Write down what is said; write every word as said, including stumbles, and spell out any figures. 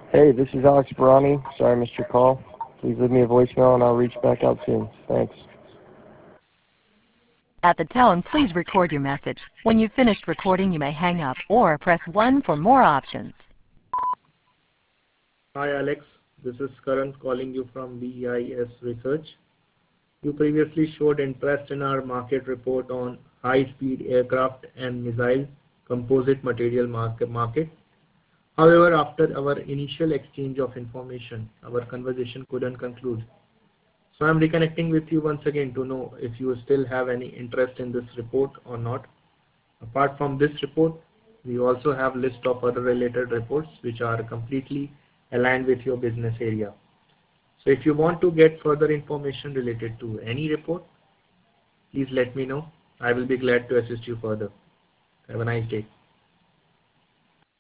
Hey, this is Alex Barani. Sorry I missed your call. Please leave me a voicemail and I'll reach back out soon. Thanks. At the tone, please record your message. When you've finished recording, you may hang up or press one for more options. Hi Alex, this is Karan calling you from B I S Research. You previously showed interest in our market report on high-speed aircraft and missile composite material market. However, after our initial exchange of information, our conversation couldn't conclude. So I'm reconnecting with you once again to know if you still have any interest in this report or not. Apart from this report, we also have list of other related reports which are completely aligned with your business area. So if you want to get further information related to any report, please let me know. I will be glad to assist you further. Have a nice day.